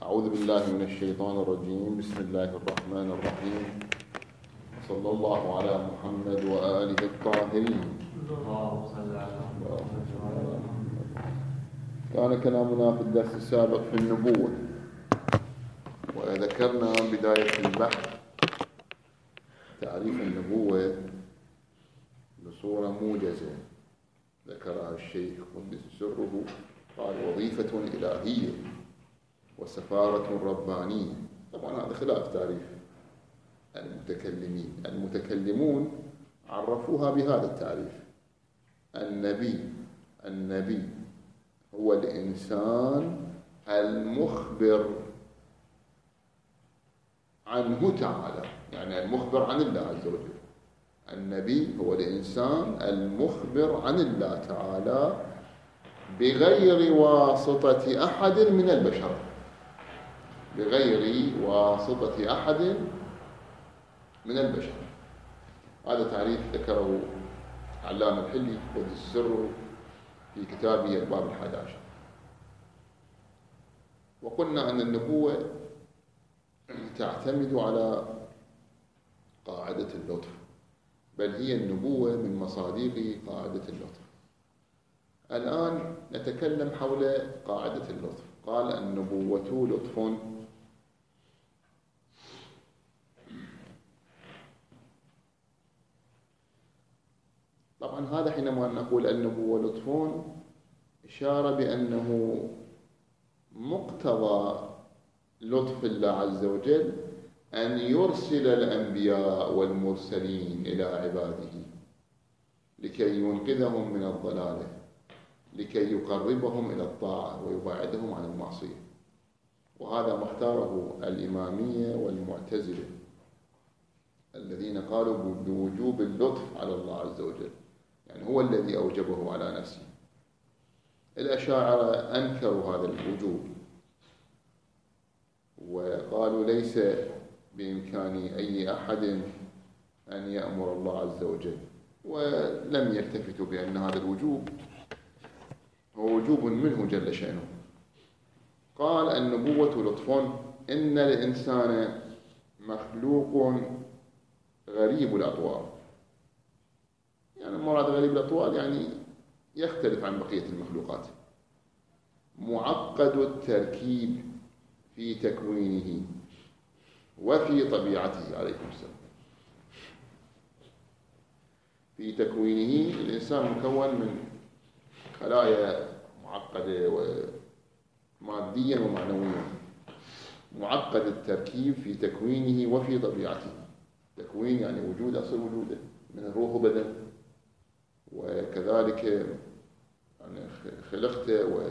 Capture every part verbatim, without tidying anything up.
أعوذ بالله من الشيطان الرجيم. بسم الله الرحمن الرحيم. صلى الله على محمد وآله الطاهرين. كان كلامنا في الدرس السابق في النبوة، وذكرنا بداية البحث تعريف النبوة بصورة موجزة ذكرها الشيخ قدس سره. قال: وظيفة إلهية وسفارة ربانية. طبعا هذا خلاف تعريف المتكلمين. المتكلمون عرفوها بهذا التعريف: النبي النبي هو الإنسان المخبر عنه تعالى، يعني المخبر عن الله عز وجل. النبي هو الإنسان المخبر عن الله تعالى بغير واسطة أحد من البشر، بغير واسطة أحد من البشر. هذا تعريف ذكره علامة الحلي قدس سره في كتابه الباب الحادي عشر. وقلنا أن النبوة تعتمد على قاعدة اللطف، بل هي النبوة من مصادق قاعدة اللطف. الآن نتكلم حول قاعدة اللطف. قال: النبوة لطف. طبعا هذا حينما نقول النبوة لطف إشارة بأنه مقتضى لطف الله عز وجل أن يرسل الأنبياء والمرسلين إلى عباده لكي ينقذهم من الضلالة، لكي يقربهم إلى الطاعة ويبعدهم عن المعصية. وهذا ما اختاره الإمامية والمعتزلة الذين قالوا بوجوب اللطف على الله عز وجل، يعني هو الذي أوجبه على نفسه. الأشاعرة أنكروا هذا الوجوب وقالوا ليس بإمكان أي أحد أن يأمر الله عز وجل، ولم يلتفتوا بأن هذا الوجوب هو وجوب منه جل شأنه. قال: النبوة لطف. إن الإنسان مخلوق غريب الأطوار. يعني مراد غريب الأطوار يعني يختلف عن بقية المخلوقات، معقد التركيب في تكوينه وفي طبيعته. عليكم السلام. في تكوينه، الإنسان مكون من خلايا معقدة وماديا ومعنويا. معقد التركيب في تكوينه وفي طبيعته. تكوين يعني وجود، أصل وجوده من الروح وبدن، وكذلك يعني خلقته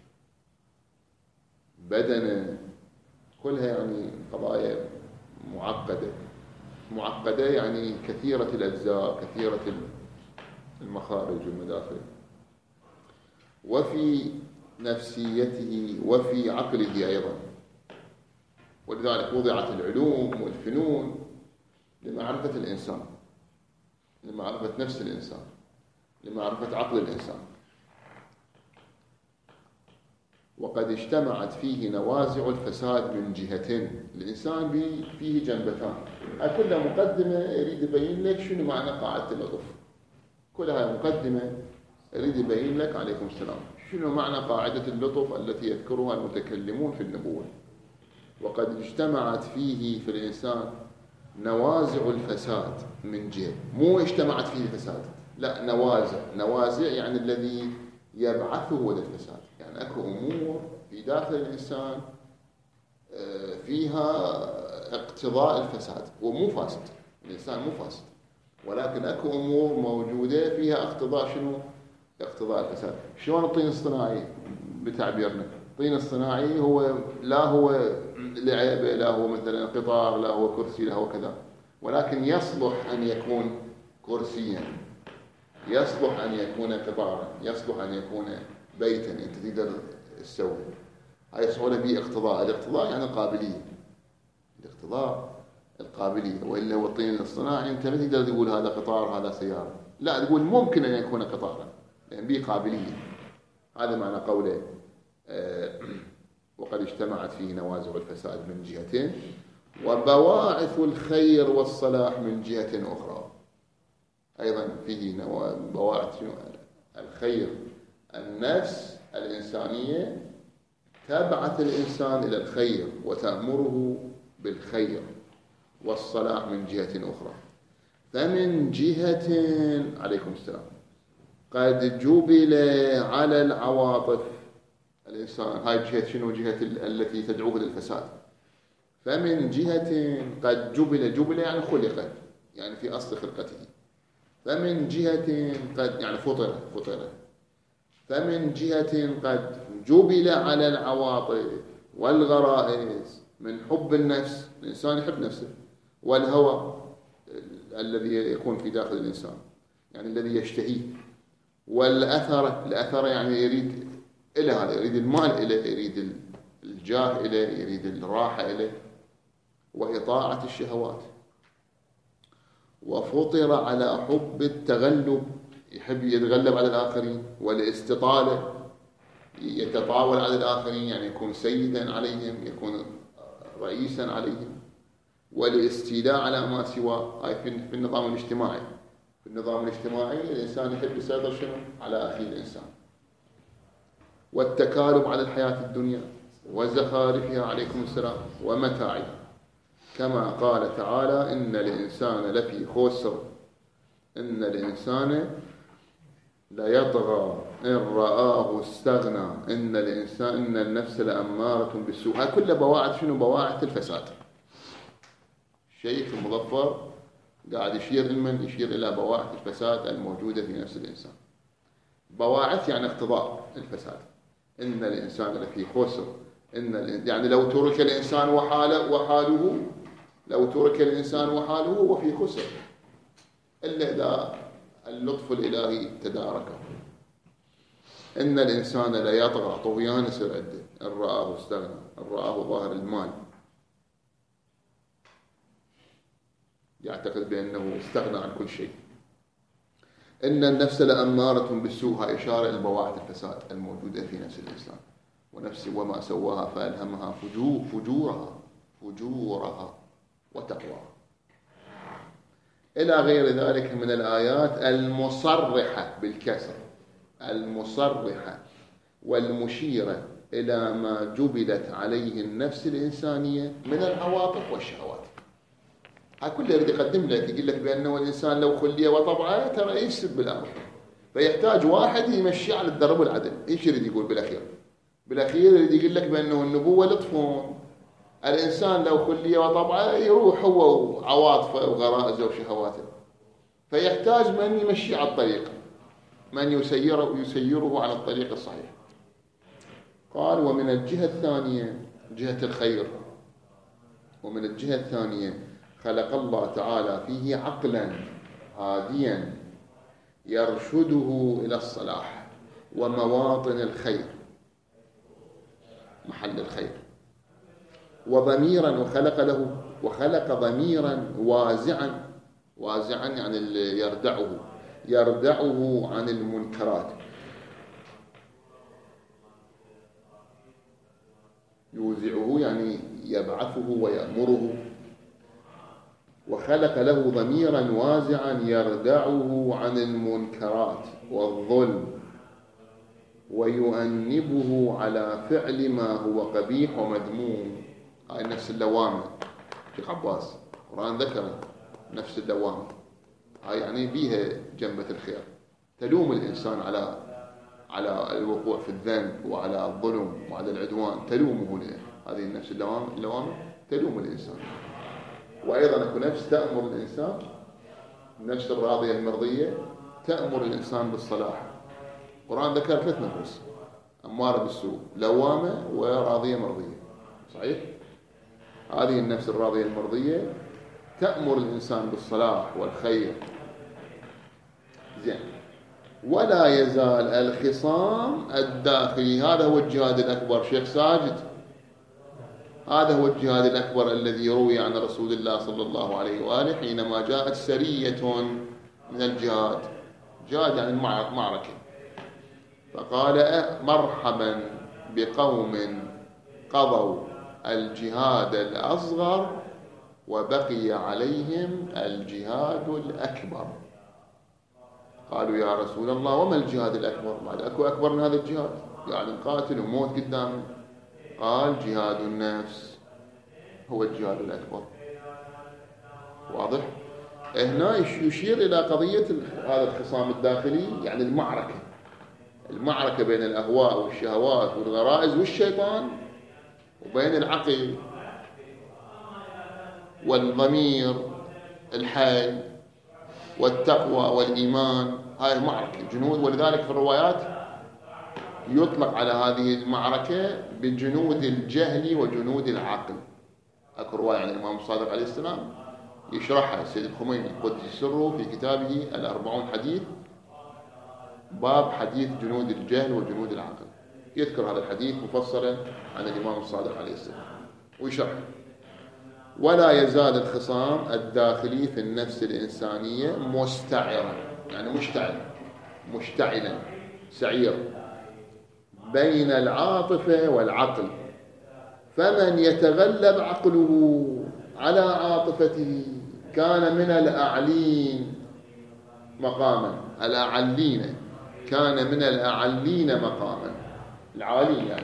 وبدنه، كلها يعني قضايا معقدة. معقدة يعني كثيرة الأجزاء، كثيرة المخارج والمداخل. وفي نفسيته وفي عقله أيضا. ولذلك وضعت العلوم والفنون لمعرفة الإنسان، لمعرفة نفس الإنسان، لمعرفة عقل الإنسان. وقد اجتمعت فيه نوازع الفساد من جهتين. الإنسان فيه جنبتان. كلها مقدمة يريد يبين لك شنو معنى قاعدة اللطف. كلها مقدمة يريد يبين لك، عليكم السلام، شنو معنى قاعدة اللطف التي يذكرها المتكلمون في النبوة. وقد اجتمعت فيه في الإنسان نوازع الفساد من جهة. مو اجتمعت فيه الفساد، لا، نوازع. نوازع يعني الذي يبعثه للفساد. يعني أكو أمور في داخل الإنسان فيها اقتضاء الفساد. ومو فاسد، الإنسان مو فاسد، ولكن أكو أمور موجودة فيها اقتضاء شنو؟ اقتضاء الفساد. شلون الطين الصناعي بتعبيرنا؟ الطين الصناعي هو لا هو لعبة، لا هو مثلا قطار، لا هو كرسي، لا هو كذا، ولكن يصلح أن يكون كرسيا، يصلح أن يكون قطارا، يصلح أن يكون بيتا أنت تقدر تسوي. هاي صورة به اقتضاء. الاقتضاء يعني القابلية. الاقتضاء القابلية. وإلا هو الطين الصناعي أنت ما تقدر تقول هذا قطار هذا سيارة، لا، تقول ممكن أن يكون قطارا لأن به قابلية. هذا معنى قوله. وقد اجتمعت فيه نوازع الفساد من جهة، وبواعث الخير والصلاح من جهة أخرى. أيضا فيه بواعث الخير، النفس الإنسانية تبعث الإنسان إلى الخير وتأمره بالخير والصلاح من جهة أخرى. فمن جهة، عليكم السلام، قد جبل على العواطف الإنسان، هاي جهة شنو؟ جهة التي تدعوه للفساد. فمن جهة قد جبل، جبل يعني خلق، يعني في أصل خلقته. فمن جهة قد يعني فطر، فطر. فمن جهة قد جبل على العواطف والغرائز من حب النفس، الإنسان يحب نفسه، والهوى الذي يكون في داخل الإنسان يعني الذي يشتهيه، والأثر، الأثر يعني يريد إلى هذا، يريد المال إليه، يريد الجاه إليه، يريد الراحة إليه، وإطاعة الشهوات. وفطر على حب التغلب، يحب يتغلب على الآخرين، والاستطالة، يتطاول على الآخرين، يعني يكون سيدا عليهم، يكون رئيسا عليهم، والاستيلاء على ما سواه. هاي في النظام الاجتماعي. في النظام الاجتماعي الإنسان يحب يسيطر شنو؟ على أخيه الإنسان. والتكالب على الحياة الدنيا وزخارفها، عليكم السلام، ومتاعها، كما قال تعالى: إن الإنسان لفي خسر، إن الإنسان ليطغى إن رآه استغنى، إن الإنسان إن النفس لأمارة بالسوء. هاي كلها بواعث شنو؟ بواعث الفساد. الشيخ المظفر قاعد يشير لمن؟ يشير إلى بواعث الفساد الموجودة في نفس الإنسان. بواعث يعني اقتضاء الفساد. إن الإنسان لفي خسر، إن يعني لو ترك الإنسان وحاله وحاله لو ترك الإنسان وحاله هو في خسر، إلا إذا اللطف الإلهي تداركه. إن الإنسان لا يطغى، طغيان يصير عنده، إن رآه استغنى، إن رآه ظاهر المال، يعتقد بأنه استغنى عن كل شيء. إن النفس لأمارة بالسوء، هاي إشارة إلى بواعث الفساد الموجودة في نفس الإنسان. ونفس وما سواها فألهمها فجور فجورها فجورها وتقواها، إلى غير ذلك من الآيات المصرحة بالكسر، المصرحة والمشيرة إلى ما جبلت عليه النفس الإنسانية من العواطف والشهوات. هاي كلها يريد يقدم لك، يقول لك بأنه الإنسان لو خلي وطبعه ترى يفسد بالأمر، فيحتاج واحد يمشي على الدرب والعدل. إيش يريد يقول بالأخير؟ بالأخير يريد يقول لك بأنه النبوة لطفون، الإنسان لو خلي وطبعه يروح هو وعواطفه وغرائزه وشهواته، فيحتاج من يمشي على الطريق، من يسيره يسيره على الطريق الصحيح. قال: ومن الجهة الثانية، جهة الخير، ومن الجهة الثانية خلق الله تعالى فيه عقلا هاديا يرشده إلى الصلاح ومواطن الخير، محل الخير، وضميرا، وخلق له وخلق ضميرا وازعا، وازعا يعني اللي يردعه يردعه عن المنكرات، يوزعه يعني يبعثه ويأمره. وخلق له ضميرا وازعا يردعه عن المنكرات والظلم، ويؤنبه على فعل ما هو قبيح ومذموم. هاي نفس اللوامة. شيخ عباس القرآن ذكر نفس اللوامة، هاي يعني بيها جنبة الخير، تلوم الإنسان على على الوقوع في الذنب وعلى الظلم وعلى العدوان، تلومه له. هذه النفس اللوامة اللوامة تلوم الإنسان. وأيضا أكو نفس تأمر الإنسان، نفس الراضية المرضية تأمر الإنسان بالصلاح. القرآن ذكر ثلاث نفوس: أمارة بالسوء، لوامة، وراضية مرضية. صحيح؟ هذه النفس الراضية المرضية تأمر الإنسان بالصلاح والخير. زين. ولا يزال الخصام الداخلي، هذا هو الجهاد الأكبر. شيخ ساجد، هذا هو الجهاد الأكبر الذي روي عن رسول الله صلى الله عليه وآله حينما جاءت سرية من الجهاد، جهاد يعني معركة، فقال: مرحبا بقوم قضوا الجهاد الأصغر وبقي عليهم الجهاد الأكبر. قالوا يا رسول الله وما الجهاد الأكبر؟ بعد أكو أكبر من هذا الجهاد؟ قاعد نقاتل وموت قدامنا. قال جهاد النفس هو الجهاد الأكبر. واضح؟ هنا يشير إلى قضية هذا الخصام الداخلي، يعني المعركة المعركة بين الأهواء والشهوات والغرائز والشيطان، وبين العقل والضمير الحي والتقوى والإيمان. هاي المعركة جنود، ولذلك في الروايات يطلق على هذه المعركة بجنود الجهل وجنود العقل. أكو رواية عن الإمام الصادق عليه السلام يشرحها السيد الخميني قدس سره في كتابه الأربعون حديث، باب حديث جنود الجهل وجنود العقل، يذكر هذا الحديث مفصلا عن الإمام الصادق عليه السلام ويشرح: ولا يزال الخصام الداخلي في النفس الإنسانية مستعرا، يعني مشتعل مشتعلا سعير، بين العاطفة والعقل، فمن يتغلب عقله على عاطفته كان من الأعلين مقاما. الأعلين كان من الأعلين مقاما، العالين يعني،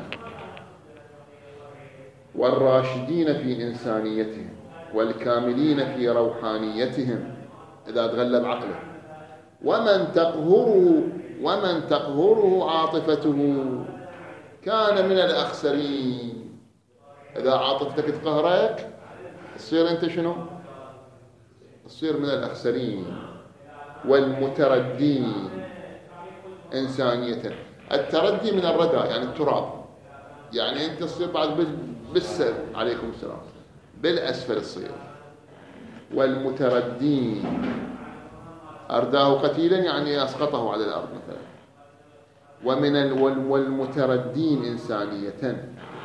والراشدين في إنسانيتهم والكاملين في روحانيتهم إذا تغلب عقله. ومن تقهره ومن تقهره عاطفته كان من الأخسرين. إذا عاطفتك تقهرك تصير أنت شنو؟ تصير من الأخسرين والمتردين إنسانية. التردي من الردى يعني التراب، يعني أنت تصير بعد بالسر عليكم السلام بالأسفل تصير. والمتردين أرداه قتيلا يعني أسقطه على الأرض مثلا. ومن والمتردين إنسانية.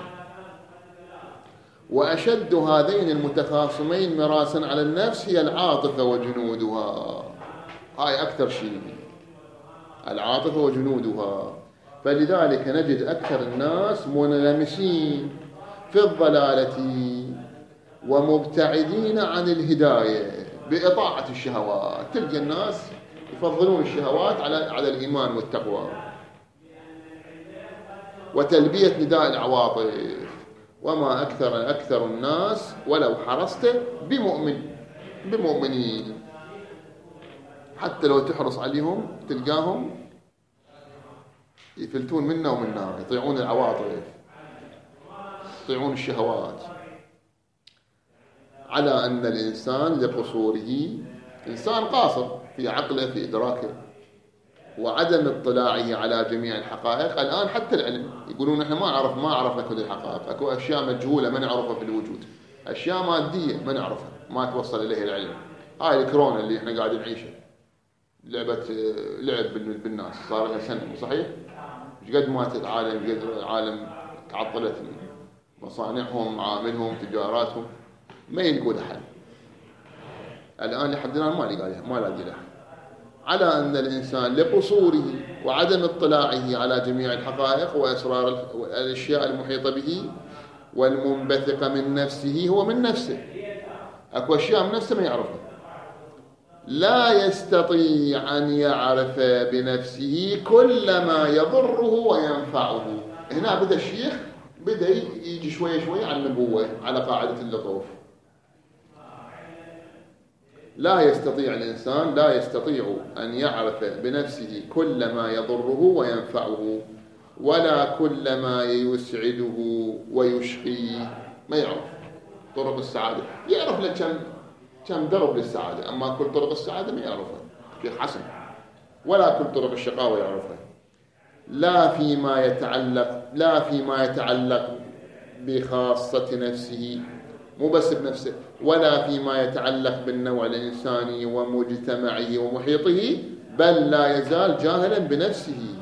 وأشد هذين المتخاصمين مراسا على النفس هي العاطفة وجنودها. هاي أكثر شيء، العاطفة وجنودها. فلذلك نجد أكثر الناس منغمسين في الضلالة ومبتعدين عن الهداية بإطاعة الشهوات. تلقى الناس يفضلون الشهوات على على الإيمان والتقوى وتلبية نداء العواطف. وما أكثر أكثر الناس ولو حرصت بمؤمن بمؤمنين، حتى لو تحرص عليهم تلقاهم يفلتون منا ومنا، يطيعون العواطف يطيعون الشهوات. على أن الإنسان لقصوره، إنسان قاصر في عقله في إدراكه، وعدم اطلاعه على جميع الحقائق. الآن حتى العلم يقولون إحنا ما عرف ما عرفنا كل الحقائق، أكو أشياء مجهولة ما نعرفها في الوجود، أشياء مادية ما نعرفها ما توصل إليه العلم. هاي الكورونا اللي إحنا قاعدين نعيشها لعبة لعب بالناس صار لها سنة، صحيح؟ مش قد مات العالم، قد العالم تعطلت مصانعهم معاملهم تجاراتهم، ما يلقوا لها حل. الآن لحد الآن ما لقى ما لاقي لها. على أن الإنسان لقصوره وعدم اطلاعه على جميع الحقائق وأسرار الأشياء المحيطة به والمنبثقة من نفسه، هو من نفسه أكو أشياء من نفسه ما يعرفها، لا يستطيع أن يعرف بنفسه كل ما يضره وينفعه. هنا بدأ الشيخ بدأ يجي شوية شوية على النبوة على قاعدة اللطوف. لا يستطيع الإنسان لا يستطيع أن يعرف بنفسه كل ما يضره وينفعه، ولا كل ما يسعده ويشقيه. ما يعرف طرق السعادة، يعرف لك كم كم درب للسعادة، أما كل طرق السعادة ما يعرفها شيخ حسن، ولا كل طرق الشقاوة يعرفها. لا فيما يتعلق لا فيما يتعلق بخاصة نفسه، مو بس بنفسه، ولا فيما يتعلق بالنوع الإنساني ومجتمعه ومحيطه، بل لا يزال جاهلا بنفسه،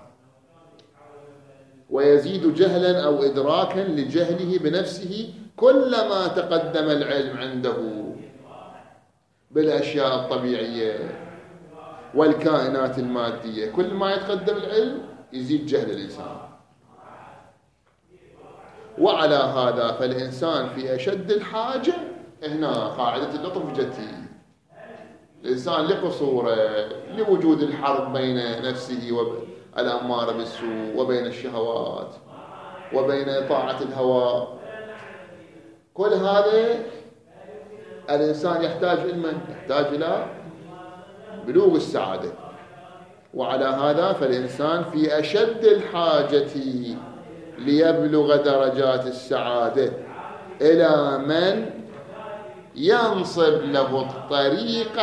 ويزيد جهلا أو إدراكا لجهله بنفسه كلما تقدم العلم عنده بالأشياء الطبيعية والكائنات المادية. كل ما يتقدم العلم يزيد جهل الإنسان. وعلى هذا فالإنسان في أشد الحاجة. هنا قاعدة اللطف جتي. الإنسان لقصوره، لوجود الحرب بين نفسه والأمارة بالسوء وبين الشهوات وبين طاعة الهوى، كل هذا الإنسان يحتاج إلى يحتاج إلى بلوغ السعادة. وعلى هذا فالإنسان في أشد الحاجة ليبلغ درجات السعادة إلى من ينصب له الطريق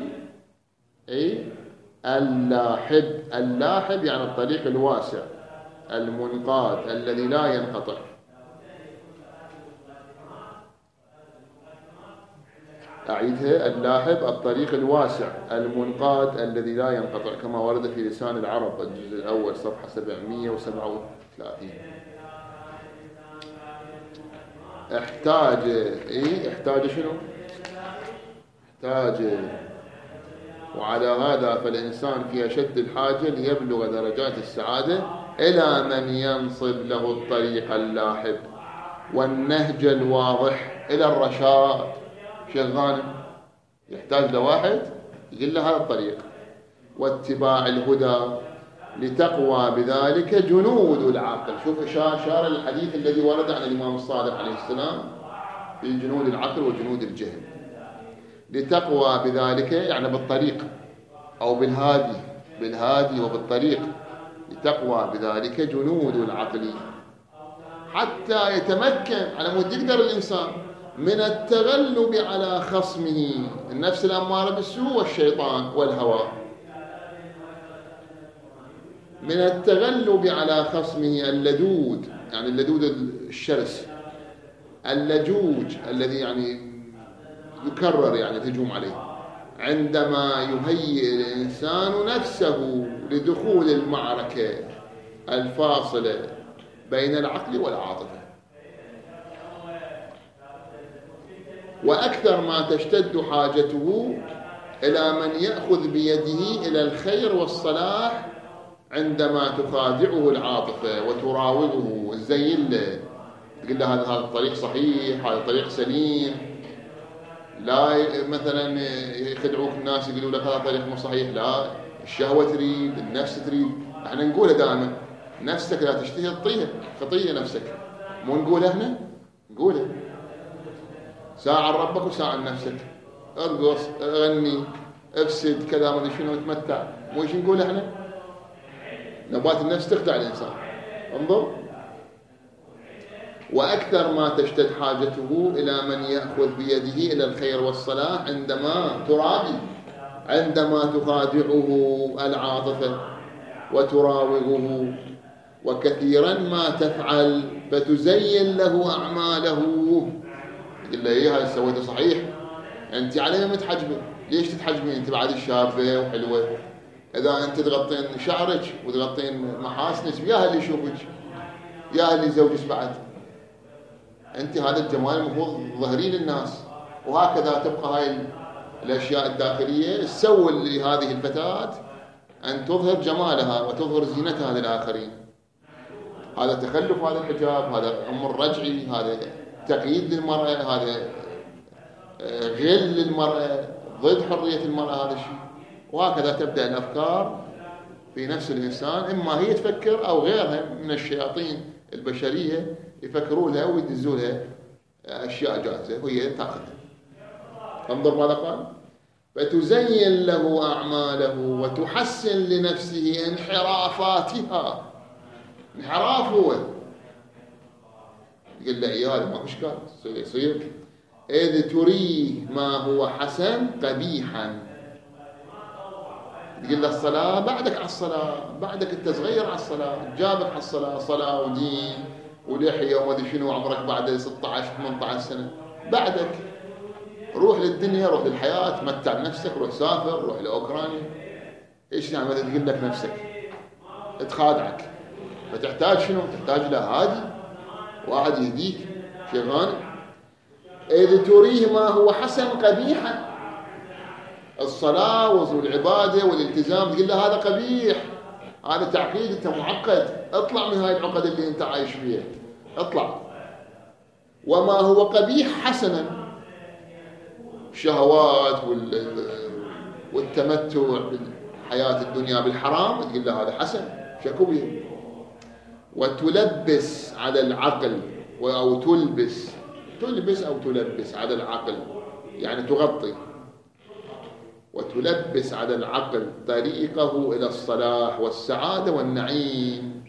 اللاحب. اللاحب يعني الطريق الواسع المنقاد الذي لا ينقطع. أعيدها: اللاحب الطريق الواسع المنقاد الذي لا ينقطع، كما ورد في لسان العرب الجزء الأول صفحة سبعمائة وسبعة وثلاثين. احتاج إيه؟ احتاج شنو؟ احتاج. وعلى هذا فالإنسان في أشد الحاجة ليبلغ درجات السعادة إلى من ينصب له الطريق اللاحب والنهج الواضح إلى الرشاد. شغال يحتاج لواحد يقول له هذا الطريق، واتباع الهدى لتقوى بذلك جنود العقل. شوف إشارة الحديث الذي ورد عن الإمام الصادق عليه السلام في جنود العقل وجنود الجهل. لتقوى بذلك يعني بالطريق أو بالهادي، بالهادي وبالطريق. لتقوى بذلك جنود العقل حتى يتمكن على مود يقدر الإنسان من التغلب على خصمه النفس الأمارة بالسوء والشيطان والهوى، من التغلب على خصمه اللدود يعني اللدود الشرس، اللجوج الذي يعني يكرر يعني الهجوم عليه، عندما يهيئ الإنسان نفسه لدخول المعركة الفاصلة بين العقل والعاطفة. وأكثر ما تشتد حاجته إلى من يأخذ بيده إلى الخير والصلاح عندما تخادعه العاطفة وتراوغه تزين له، تقول له هذا هذا الطريق صحيح، هذا الطريق سليم. لا مثلا يخدعوك الناس يقولوا لك هذا الطريق مو صحيح، لا، الشهوة تريد، النفس تريد. احنا نقولها دائما: نفسك لا تشتهي الطية، خطية نفسك. مو نقولها احنا؟ نقولها ساعة عن ربك وساعة عن نفسك، ارقص، غني، افسد، كذا، ما ادري شنو، تمتع. مو ايش نقول احنا؟ نبات النفس تخدع الانسان. انظر: واكثر ما تشتد حاجته الى من ياخذ بيده الى الخير والصلاح عندما ترابي، عندما تخادعه العاطفه وتراوغه. وكثيرا ما تفعل فتزين له اعماله. يقول له ايه هذا سويته صحيح، انت على ما متحجبه، ليش تتحجبين انت بعد شابه وحلوه؟ اذا انت تغطين شعرك وتغطين محاسنك يا اللي يشوفك، يا اللي يزوجك بعد. انت هذا الجمال المفروض ظهري للناس، وهكذا تبقى هاي الاشياء الداخليه تسوي لهذه الفتاه ان تظهر جمالها وتظهر زينتها للاخرين. هذا تخلف هذا الحجاب، هذا امر رجعي، هذا تقييد للمرأة، هذا غل للمرأة، ضد حرية المرأة هذا الشيء. وهكذا تبدأ الأفكار في نفس الإنسان، إما هي تفكر أو غيرها من الشياطين البشرية يفكروا لها ويدزوا لها أشياء جاهزة وهي تأخذها. انظر ماذا قال: فتزين له أعماله وتحسن لنفسه انحرافاتها. انحراف هو يقول له إيه هذا ما إشكال يصير، إذ تريه ما هو حسن قبيحا. يقول له الصلاة، بعدك على الصلاة، بعدك أنت صغير على الصلاة، جابك على الصلاة، صلاة ودين ولحية وما أدري شنو، عمرك بعد ستة عشر ثمانية عشر سنة، بعدك روح للدنيا، روح للحياة، متع نفسك، روح سافر، روح لأوكرانيا. إيش يعني ماذا تقول لك نفسك؟ تخادعك. فتحتاج شنو؟ تحتاج له هادي واحد يهديك شيطان. إذ تريه ما هو حسن قبيحا. الصلاة والعبادة والالتزام تقول له هذا قبيح، هذا تعقيد، أنت معقد، اطلع من هاي العقد اللي أنت عايش فيها، اطلع. وما هو قبيح حسنا، الشهوات والتمتع بالحياة الدنيا بالحرام تقول له هذا حسن شكوبي. وتلبس على العقل أو تلبس تلبس أو تلبس على العقل يعني تغطي، وتلبس على العقل طريقه إلى الصلاح والسعادة والنعيم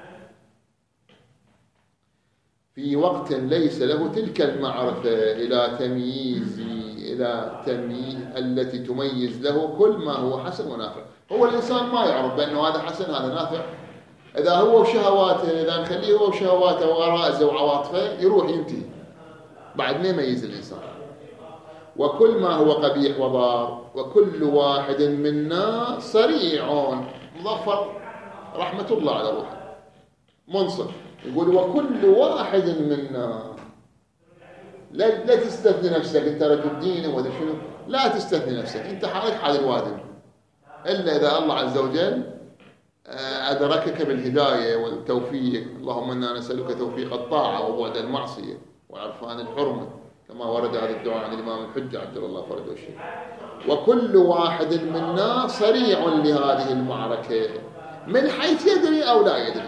في وقت ليس له تلك المعرفة إلى تمييز إلى تمييز التي تميز له كل ما هو حسن ونافع. هو الإنسان ما يعرف بأنه هذا حسن هذا نافع، إذا هو وشهواته، إذا نخليه هو وشهواته وغرائزه وعواطفه يروح ينتهي بعد ما يميز الإنسان. وكل ما هو قبيح وضار، وكل واحد منا صريع. مظفر رحمة الله على روحه منصف يقول وكل واحد منا، لا, لا تستثني نفسك انت رجل دين ولا شنو، لا تستثني نفسك، انت حالك حال الوادم، الا اذا الله عز وجل ادركك بالهدايه والتوفيق. اللهم انا نسالك توفيق الطاعه وبعد المعصيه وعرفان الحرمه، كما ورد هذا الدعاء عن الامام الحجه عجل الله فرجه الشريف. وكل واحد منا صريع لهذه المعركه من حيث يدري او لا يدري،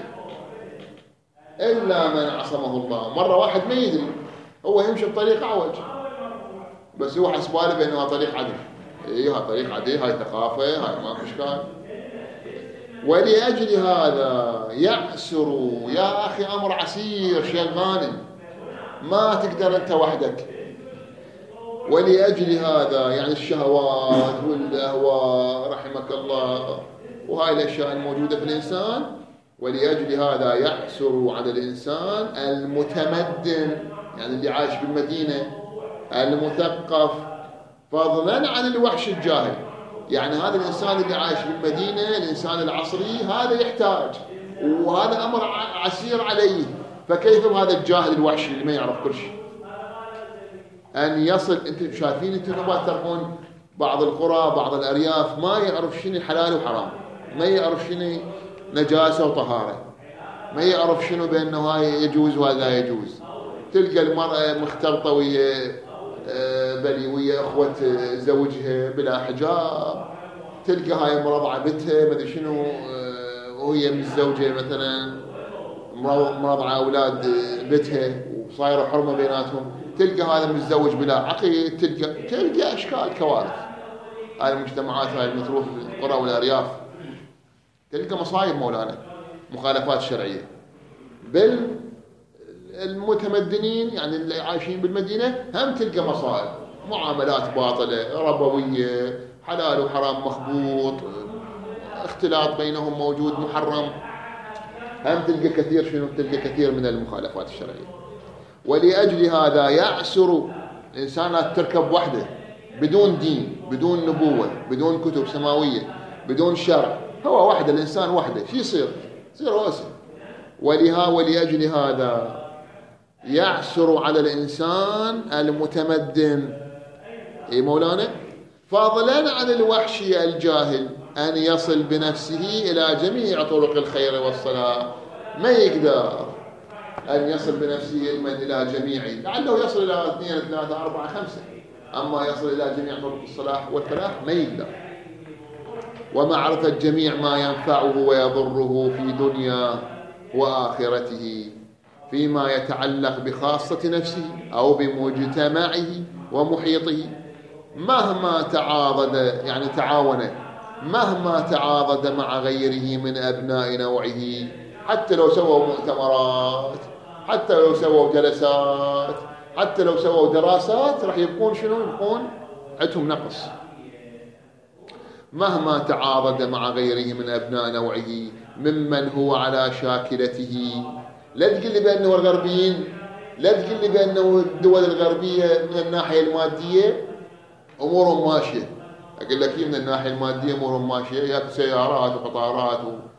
الا من عصمه الله. مره واحد ما يدري، هو يمشي بطريق عوج بس هو حسباله بانه طريق عدل، ايوه طريق عدل، هاي ثقافه، هاي ماكو اشكال. ولأجل هذا يعسر يا أخي، أمر عسير شيء غانم، ما تقدر أنت وحدك. ولأجل هذا يعني الشهوات والأهواء رحمك الله وهاي الأشياء الموجودة في الإنسان، ولأجل هذا يعسر على الإنسان المتمدن يعني اللي عايش بالمدينة المثقف فضلا عن الوحش الجاهل. يعني هذا الإنسان اللي عايش بالمدينة الإنسان العصري هذا يحتاج، وهذا أمر عسير عليه، فكيف بهذا الجاهل الوحشي اللي ما يعرف كل شيء أن يصل. أنتم شايفين أنتم ما ترون بعض القرى بعض الأرياف ما يعرف شنو حلال وحرام، ما يعرف شنو نجاسة وطهارة، ما يعرف شنو بأنه هاي يجوز وهذا لا يجوز. تلقى المرأة مختلطة ويا بلي ويا أخوة زوجها بلا حجاب، تلقى هاي مرضعة بنتها ما ادري شنو وهي متزوجة مثلا مرضعة أولاد بنتها وصايرة حرمة بيناتهم، تلقى هذا متزوج بلا عقيد، تلقى تلقى أشكال كوارث. هاي المجتمعات هاي المتروف في القرى والأرياف تلقى مصايب مولانا، مخالفات شرعية. بل المتمدنين يعني اللي عايشين بالمدينة هم تلقى مصائب، معاملات باطلة ربوية، حلال وحرام مخبوط، اختلاط بينهم موجود محرم، هم تلقى كثير شنو تلقى كثير من المخالفات الشرعية. ولأجل هذا يعسر الإنسان تركب وحده بدون دين بدون نبوة بدون كتب سماوية بدون شرع، هو وحده الإنسان وحده، شو يصير؟ يصير واسع. ولها ولأجل هذا يعسر على الإنسان المتمدن إيه مولانا فضلا عن الوحشي الجاهل أن يصل بنفسه إلى جميع طرق الخير والصلاح. ما يقدر أن يصل بنفسه إلى جميع، لعله يصل إلى اثنين ثلاثة أربعة خمسة، أما يصل إلى جميع طرق الصلاح والفلاح ما يقدر. ومعرفة جميع ما ينفعه ويضره في دنيا وآخرته فيما يتعلق بخاصة نفسه أو بمجتمعه ومحيطه، مهما تعاضد يعني تعاون مهما تعاضد مع غيره من أبناء نوعه، حتى لو سووا مؤتمرات، حتى لو سووا جلسات، حتى لو سووا دراسات، راح يبقون شنو؟ يبقون عندهم نقص. مهما تعاضد مع غيره من أبناء نوعه ممن هو على شاكلته. لا تقل لي بأنه الغربيين، لا تقل لي بأنه الدول الغربية من الناحية المادية أمورهم ماشية. أقول لك من الناحية المادية أمورهم ماشية، ياكو سيارات وقطارات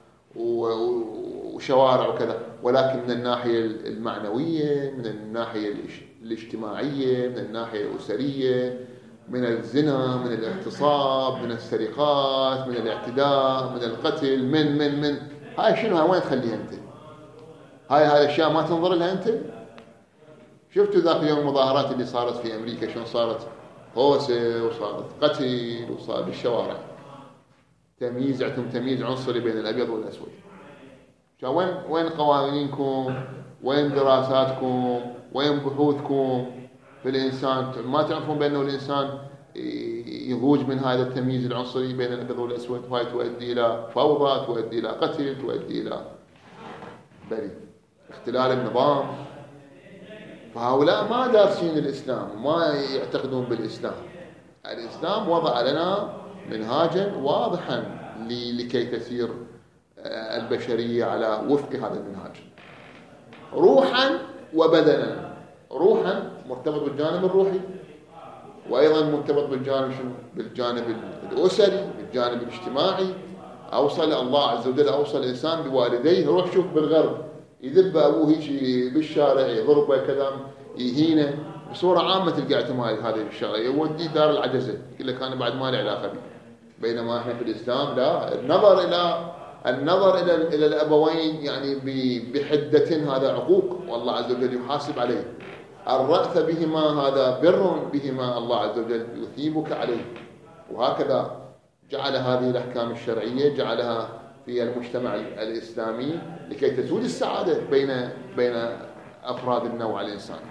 وشوارع وكذا، ولكن من الناحية المعنوية، من الناحية الاجتماعية، من الناحية الأسرية، من الزنا، من الاغتصاب، من السرقات، من الاعتداء، من القتل، من من من هاي شنو؟ هاي وين تخليها أنت؟ هاي هاي الأشياء ما تنظر لها أنت؟ شفتوا ذاك اليوم المظاهرات اللي صارت في أمريكا شلون صارت هوسة وصارت قتل وصار بالشوارع، تمييز، عندهم تمييز عنصري بين الأبيض والأسود. وين وين قوانينكم؟ وين دراساتكم؟ وين بحوثكم في الإنسان؟ ما تعرفون بأنه الإنسان يضوج من هذا التمييز العنصري بين الأبيض والأسود، وهي تؤدي إلى فوضى، تؤدي إلى قتل، تؤدي إلى بري اختلال النظام. فهؤلاء ما دارسين الإسلام وما يعتقدون بالإسلام. الإسلام وضع لنا منهاجا واضحا لكي تسير البشرية على وفق هذا المنهاج روحا وبدنا. روحا مرتبط بالجانب الروحي، وأيضا مرتبط بالجانب شنو؟ بالجانب الأسري، بالجانب الاجتماعي. أوصل الله عز وجل أوصل الإنسان بوالديه. روح شوف بالغرب يذب أبوه هيك بالشارع، يضربه كذا، يهينه بصورة عامة. تلقى هذه الشغلة يوديه دار العجزة، يقول لك أنا بعد ما له علاقة به. بينما احنا في الإسلام لا، النظر إلى النظر إلى إلى الأبوين يعني بحدة هذا عقوق، والله عز وجل يحاسب عليه. الرأف بهما هذا بر بهما، الله عز وجل يثيبك عليه. وهكذا جعل هذه الأحكام الشرعية جعلها في المجتمع الإسلامي لكي تزول السعادة بين بين أفراد النوع الإنساني.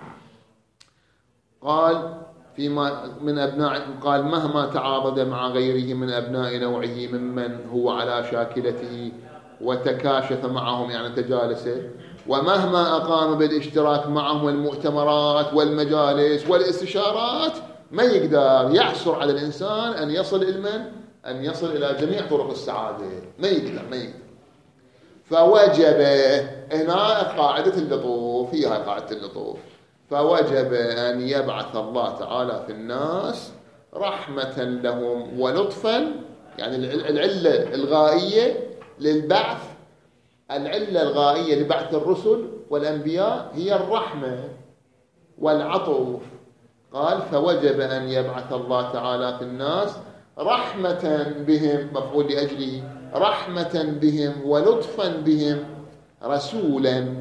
قال فيما من أبناء، قال مهما تعاضد مع غيره من أبناء نوعه ممن هو على شاكلته وتكاشف معهم يعني تجالسه، ومهما أقام بالاشتراك معهم المؤتمرات والمجالس والاستشارات، ما يقدر يعسر على الإنسان أن يصل إلى من؟ أن يصل إلى جميع طرق السعادة. ما يقدر ما يقدر فوجب هنا قاعدة اللطوف، هي قاعدة اللطوف. فوجب أن يبعث الله تعالى في الناس رحمة لهم ولطفا، يعني العلة الغائية للبعث، العلة الغائية لبعث الرسل والأنبياء هي الرحمة والعطف. قال فوجب أن يبعث الله تعالى في الناس رحمة بهم، مفعول لأجله، رحمة بهم ولطفا بهم، رسولا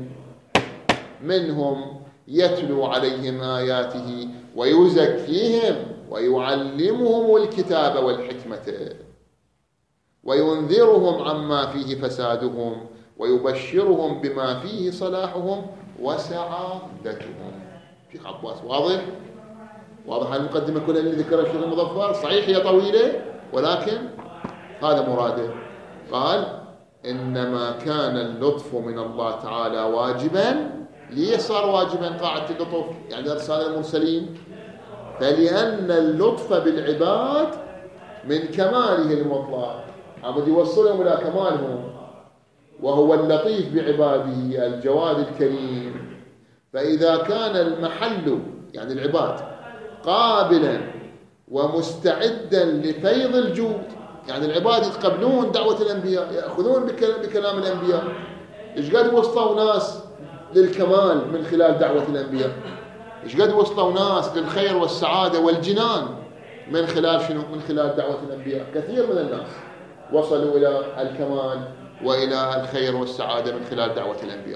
منهم يتلو عليهم آياته ويزكيهم ويعلمهم الكتاب والحكمة وينذرهم عما فيه فسادهم ويبشرهم بما فيه صلاحهم وسعادتهم. شيخ عباس واضح؟ واضح المقدمة كلها اللي ذكرها الشيخ المظفر. صحيح هي طويلة ولكن هذا مراده. قال إنما كان اللطف من الله تعالى واجبا. ليه صار واجبا قاعدة اللطف؟ يعني أرسال المرسلين، فلأن اللطف بالعباد من كماله المطلق، عمد يوصلهم إلى كمالهم، وهو اللطيف بعباده الجواد الكريم. فإذا كان المحل يعني العباد قابلا ومستعدا لفيض الجود، يعني العباد يتقبلون دعوة الأنبياء، يأخذون بكلام الأنبياء. إيش قد وصلوا ناس للكمال من خلال دعوة الأنبياء؟ إيش قد وصلوا ناس للخير والسعادة والجنان من خلال شنو؟ من خلال دعوة الأنبياء. كثير من الناس وصلوا إلى الكمال وإلى الخير والسعادة من خلال دعوة الأنبياء.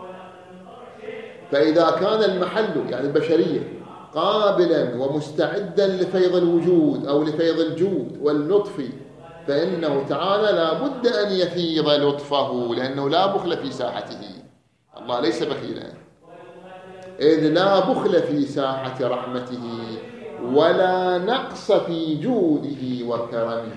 فإذا كان المحل يعني البشرية قابلا ومستعدا لفيض الوجود أو لفيض الجود واللطف، فإنه تعالى لا بد أن يفيض لطفه، لأنه لا بخل في ساحته. الله ليس بخيلا، إذ لا بخل في ساحة رحمته ولا نقص في جوده وكرمه.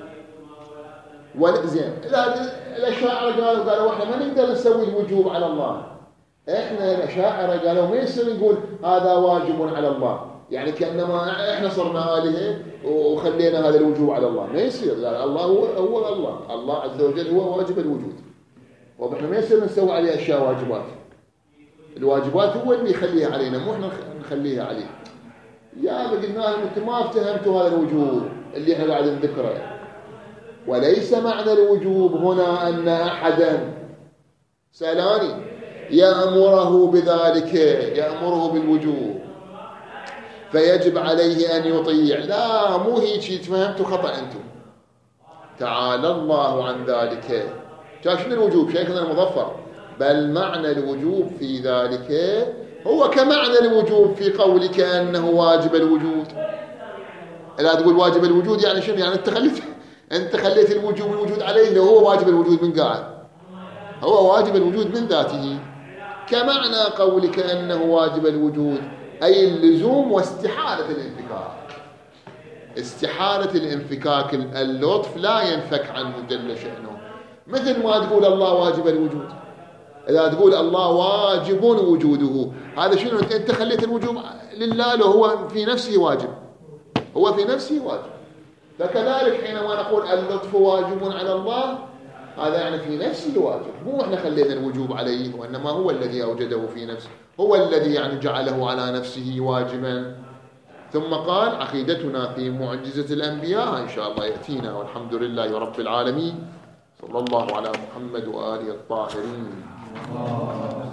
زين الأشاعرة قالوا قالوا احنا ما نقدر نسوي الوجوب على الله. احنا الأشاعرة قالوا ما يصير نقول هذا واجب على الله، يعني كأنما احنا صرنا آلهة وخلينا هذا الوجوب على الله. ما يصير. قال الله هو هو الله الله عز وجل هو واجب الوجود، واحنا ما يصير نسوي عليه أشياء واجبات. الواجبات هو اللي يخليها علينا، مو احنا نخليها عليه. يا قلنا لهم انتم ما افتهمتوا هذا الوجوب اللي احنا قاعد نذكره. وليس معنى الوجوب هنا أن أحدا سألاني يأمره بذلك، يأمره بالوجوب فيجب عليه أن يطيع. لا، مو هيك، فهمتوا خطأ أنتم. تعالى الله عن ذلك. شنو الوجوب؟ شيخنا المظفر بل معنى الوجوب في ذلك هو كمعنى الوجوب في قولك أنه واجب الوجود. لا تقول واجب الوجود يعني شنو؟ يعني أنت خليت أنت خليت الوجوب الوجود عليه، لو هو واجب الوجود من قاعد، هو واجب الوجود من ذاته. كمعنى قولك أنه واجب الوجود أي اللزوم واستحالة الانفكاك. استحالة الانفكاك، اللطف لا ينفك عنه جل شأنه، مثل ما تقول الله واجب الوجود. إذا تقول الله واجب وجوده، هذا شنو؟ أنت خليت الوجوب لله لو هو في نفسه واجب، هو في نفسه واجب. فكذلك حينما نقول اللطف واجب على الله، هذا يعني في نفسه واجب، مو احنا خلينا الوجوب عليه، وإنما هو الذي أوجده في نفسه، هو الذي يعني جعله على نفسه واجبا. ثم قال عقيدتنا في معجزة الأنبياء إن شاء الله يأتينا، والحمد لله رب العالمين، صلى الله على محمد وآله الطاهرين.